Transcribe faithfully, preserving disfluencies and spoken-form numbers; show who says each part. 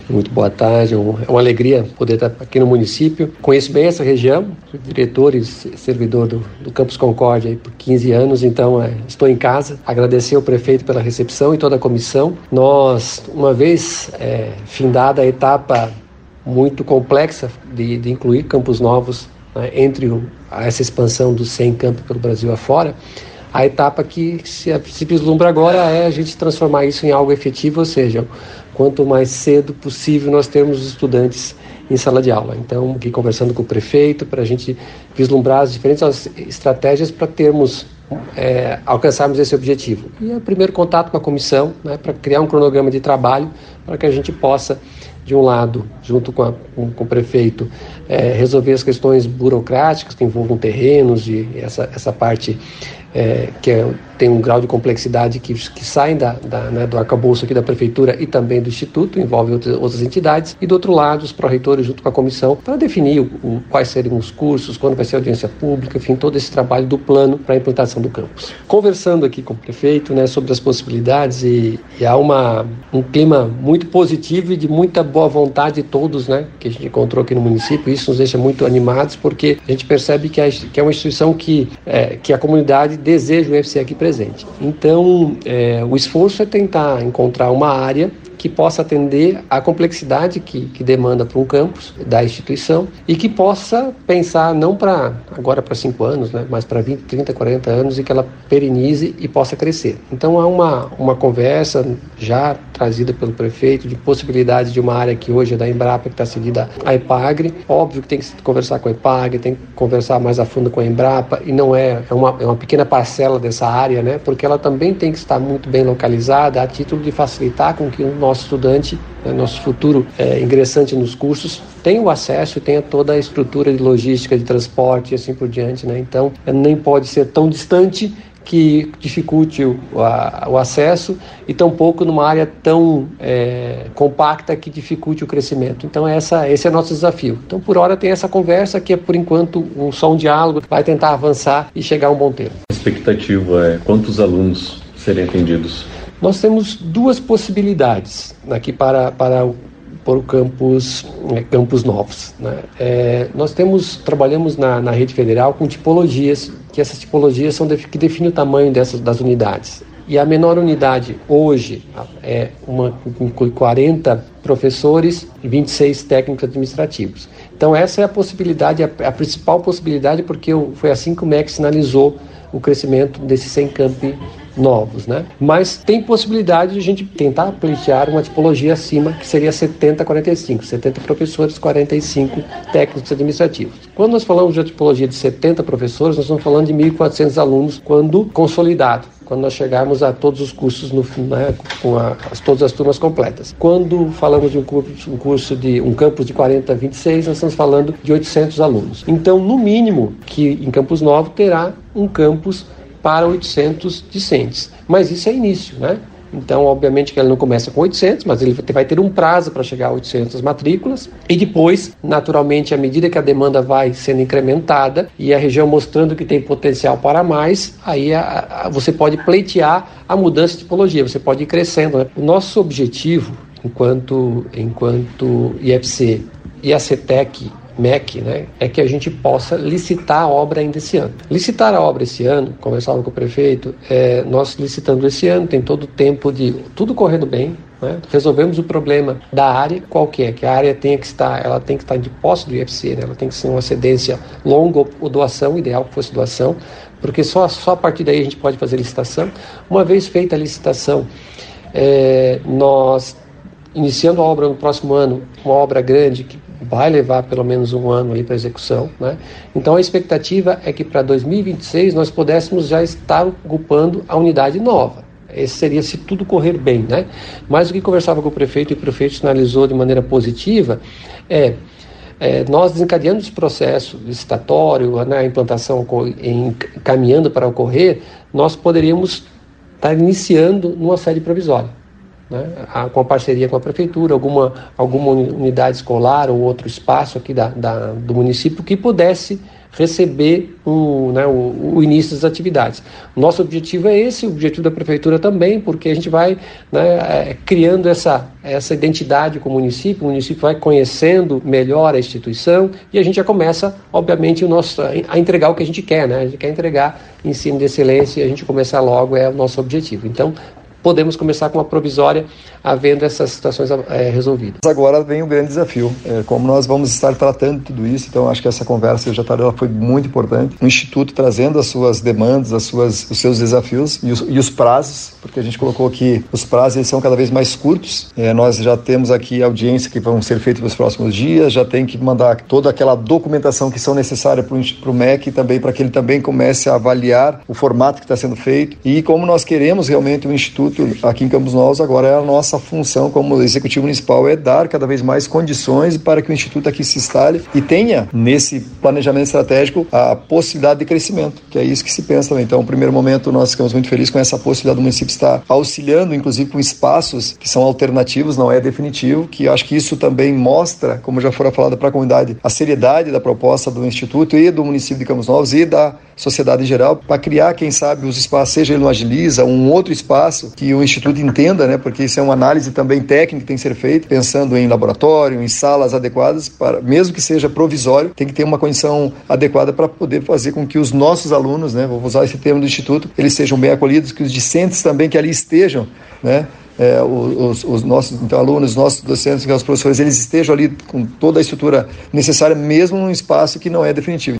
Speaker 1: Muito boa tarde, é uma alegria poder estar aqui no município. Conheço bem essa região, sou diretor e servidor do, do Campus Concórdia aí por quinze anos, então é, estou em casa. Agradecer ao prefeito pela recepção e toda a comissão. Nós, uma vez é, findada a etapa muito complexa de, de incluir campos novos, né, entre o, essa expansão dos cem campos pelo Brasil afora, a etapa que se, se vislumbra agora é a gente transformar isso em algo efetivo, ou seja, quanto mais cedo possível nós termos os estudantes em sala de aula. Então, aqui conversando com o prefeito, para a gente vislumbrar as diferentes estratégias para termos, é, alcançarmos esse objetivo. E é o primeiro contato com a comissão, né, para criar um cronograma de trabalho, para que a gente possa, de um lado, junto com, a, com, com o prefeito, é, resolver as questões burocráticas que envolvam terrenos e essa, essa parte é, que é, tem um grau de complexidade que, que saem da, da, né, do arcabouço aqui da prefeitura e também do instituto, envolve outras, outras entidades, e do outro lado os pró-reitores junto com a comissão para definir o, o, quais seriam os cursos, quando vai ser a audiência pública, enfim, todo esse trabalho do plano para a implantação do campus. Conversando aqui com o prefeito, né, sobre as possibilidades e, e há uma, um clima muito positivo e de muita boa vontade de todos, né, que a gente encontrou aqui no município. Isso nos deixa muito animados porque a gente percebe que, a, que é uma instituição que, é, que a comunidade deseja o U F C aqui presente. Então, é, o esforço é tentar encontrar uma área que possa atender à complexidade que, que demanda para um campus da instituição e que possa pensar não para agora para cinco anos, né, mas para vinte, trinta, quarenta anos e que ela perenize e possa crescer. Então há uma, uma conversa já trazida pelo prefeito de possibilidade de uma área que hoje é da Embrapa, que está cedida à EPAGRE. Óbvio que tem que conversar com a EPAGRE, tem que conversar mais a fundo com a Embrapa e não é, é, uma, é uma pequena parcela dessa área, né, porque ela também tem que estar muito bem localizada a título de facilitar com que o nosso estudante, né, nosso futuro é, ingressante nos cursos, tenha o acesso e tenha toda a estrutura de logística, de transporte e assim por diante, né? Então, nem pode ser tão distante que dificulte o, a, o acesso e tampouco numa área tão é, compacta que dificulte o crescimento. Então, essa, esse é o nosso desafio. Então, por hora, tem essa conversa que é, por enquanto, um, só um diálogo, vai tentar avançar e chegar a um bom termo.
Speaker 2: A expectativa é quantos alunos serem atendidos?
Speaker 1: Nós temos duas possibilidades aqui para, para, o, para o campus, é, campus novos, né? É, nós temos, trabalhamos na, na rede federal com tipologias, que essas tipologias são de, que definem o tamanho dessas, das unidades. E a menor unidade hoje é uma que inclui quarenta professores e vinte e seis técnicos administrativos. Então essa é a possibilidade, a, a principal possibilidade, porque foi assim que o M E C sinalizou o crescimento desses cem campi novos, né? Mas tem possibilidade de a gente tentar pleitear uma tipologia acima, que seria setenta a quarenta e cinco, setenta professores, quarenta e cinco técnicos administrativos. Quando nós falamos de uma tipologia de setenta professores, nós estamos falando de mil e quatrocentos alunos quando consolidado, quando nós chegarmos a todos os cursos, no, né, com a, as, todas as turmas completas. Quando falamos de um curso, um curso de um campus de quarenta a vinte e seis, nós estamos falando de oitocentos alunos. Então, no mínimo, que em Campus Novo terá um campus para oitocentos discentes. Mas isso é início, né? Então, obviamente que ele não começa com oitocentos, mas ele vai ter um prazo para chegar a oitocentas matrículas e depois, naturalmente, à medida que a demanda vai sendo incrementada e a região mostrando que tem potencial para mais, aí a, a, você pode pleitear a mudança de tipologia, você pode ir crescendo, né? O nosso objetivo, enquanto, enquanto I F C e a CETEC, M E C, né, é que a gente possa licitar a obra ainda esse ano. Licitar a obra esse ano, conversava com o prefeito, é, nós licitando esse ano, tem todo o tempo de tudo correndo bem, né, resolvemos o problema da área, qual que é? Que a área tem que estar, ela tem que estar de posse do I F C, né, ela tem que ser uma cedência longa ou doação, ideal que fosse doação, porque só, só a partir daí a gente pode fazer licitação. Uma vez feita a licitação, é, nós iniciando a obra no próximo ano, uma obra grande que vai levar pelo menos um ano aí para execução, né? Então a expectativa é que para dois mil e vinte e seis nós pudéssemos já estar ocupando a unidade nova. Esse seria se tudo correr bem, né? Mas o que conversava com o prefeito e o prefeito sinalizou de maneira positiva é, é nós desencadeando esse processo licitatório, né, a implantação em, caminhando para ocorrer, nós poderíamos estar iniciando numa sede provisória. né, a, com a parceria com a prefeitura, alguma, alguma unidade escolar ou outro espaço aqui da, da, do município que pudesse receber o, né, o, o início das atividades. Nosso objetivo é esse, o objetivo da prefeitura também, porque a gente vai, né, é, criando essa, essa identidade com o município, o município vai conhecendo melhor a instituição e a gente já começa, obviamente, o nosso, a entregar o que a gente quer, né? A gente quer entregar ensino de excelência e a gente começar logo é o nosso objetivo. Então, podemos começar com uma provisória, havendo essas situações é, resolvidas.
Speaker 3: Agora vem o grande desafio, é, como nós vamos estar tratando tudo isso, então acho que essa conversa já ela foi muito importante. O Instituto trazendo as suas demandas, as suas, os seus desafios e os, e os prazos, porque a gente colocou aqui, os prazos eles são cada vez mais curtos, é, nós já temos aqui audiência que vão ser feitas nos próximos dias, já tem que mandar toda aquela documentação que são necessárias para o M E C também, para que ele também comece a avaliar o formato que está sendo feito e como nós queremos realmente o Instituto aqui em Campos Novos, agora é a nossa função como Executivo Municipal é dar cada vez mais condições para que o Instituto aqui se instale e tenha nesse planejamento estratégico a possibilidade de crescimento, que é isso que se pensa também. Então, no primeiro momento, nós ficamos muito felizes com essa possibilidade do município estar auxiliando, inclusive com espaços que são alternativos, não é definitivo, que eu acho que isso também mostra, como já fora falado para a comunidade, a seriedade da proposta do Instituto e do município de Campos Novos e da sociedade em geral, para criar, quem sabe, os espaços, seja ele no Agiliza, um outro espaço que o Instituto entenda, né, porque isso é uma análise também técnica que tem que ser feita, pensando em laboratório, em salas adequadas, para, mesmo que seja provisório, tem que ter uma condição adequada para poder fazer com que os nossos alunos, né, vou usar esse termo do Instituto, eles sejam bem acolhidos, que os discentes também que ali estejam, né, É, os, os nossos então, alunos, os nossos docentes, os professores, eles estejam ali com toda a estrutura necessária, mesmo num espaço que não é definitivo.